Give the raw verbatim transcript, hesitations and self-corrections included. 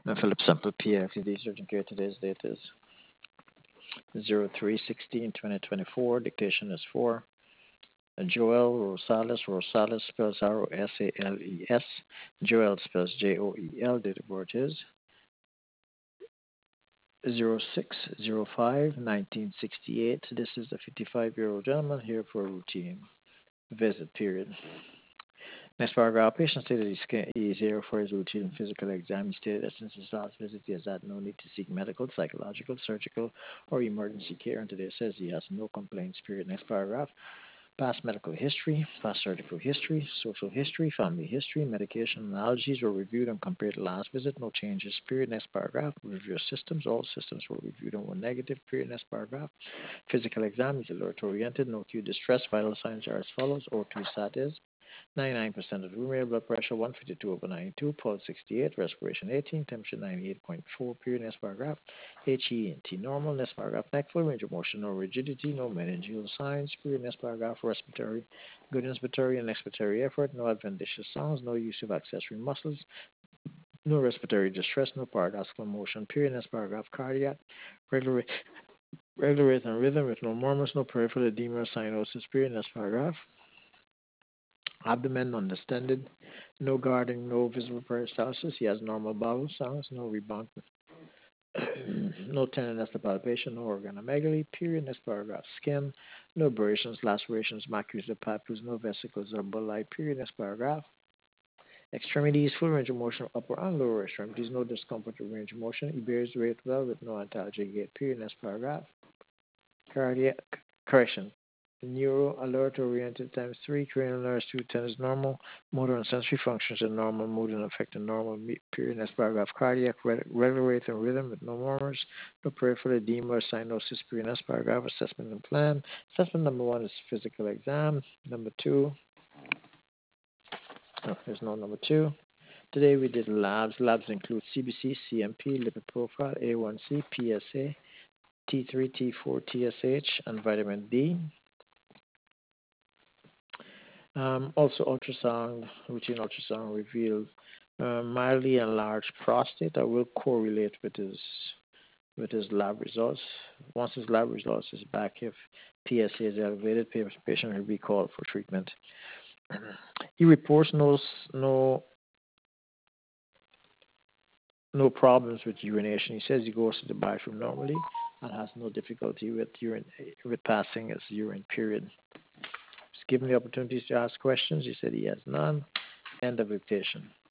Uh, Philip Sample, P F D Surgeon Care. Today's date is zero three sixteen twenty twenty-four. Dictation is four. Uh, Joel Rosales. Rosales spells R O S A L E S. Joel spells J O E L. Date of birth is zero six zero five nineteen sixty-eight. This is a fifty-five year old gentleman here for a routine visit, period. Next paragraph, patient stated he sca- he is here for his routine physical exam. He stated that since his last visit, he has had no need to seek medical, psychological, surgical, or emergency care. And today says he has no complaints, period. Next paragraph, past medical history, past surgical history, social history, family history, medication and allergies were reviewed and compared to last visit. No changes, period. Next paragraph, review of systems. All systems were reviewed and were negative, period. Next paragraph, physical exam is alert oriented. No acute distress. Vital signs are as follows. O two sat is ninety-nine percent of the room air, blood pressure one fifty-two over ninety-two, pulse sixty-eight, respiration eighteen, temperature ninety-eight point four, period. Next paragraph, H E and T normal. Next paragraph, neck fluid, range of motion, no rigidity, no meningeal signs, period. Next paragraph, respiratory, good inspiratory and expiratory effort, no adventitious sounds, no use of accessory muscles, no respiratory distress, no paradoxical motion, period. Next paragraph, cardiac, regular, regular rate and rhythm with no murmurs, no peripheral edema or cyanosis, period. Next paragraph, abdomen undistended, no guarding, no visible peristalsis. He has normal bowel sounds, no rebound, no tenderness or palpation, no organomegaly. Period. Next paragraph. Skin, no abrasions, lacerations, macules or papules, no vesicles or bulli. Period. Next paragraph. Extremities, full range of motion, upper and lower extremities, no discomfort or range of motion. He bears weight well with no antalgic gait. Period. Next paragraph. Cardiac correction. Neuro alert oriented times three, cranial nerves two ten is normal, motor and sensory functions are normal, mood and affect are normal, period. Next paragraph, cardiac regular rate and rhythm with no murmurs, no peripheral edema or cyanosis, period. Next paragraph, assessment and plan. Assessment number one is physical exam. Number two, oh, there's no number two. Today we did labs. Labs include C B C, C M P, lipid profile, A one C, P S A, T three, T four, T S H, and vitamin D. Um, also, ultrasound, routine ultrasound revealed uh, mildly enlarged prostate that will correlate with his with his lab results. Once his lab results is back, if P S A is elevated, patient will be called for treatment. He reports no no no problems with urination. He says he goes to the bathroom normally and has no difficulty with urine with passing his urine. Period. He's given the opportunities to ask questions. He said he has none. End of dictation.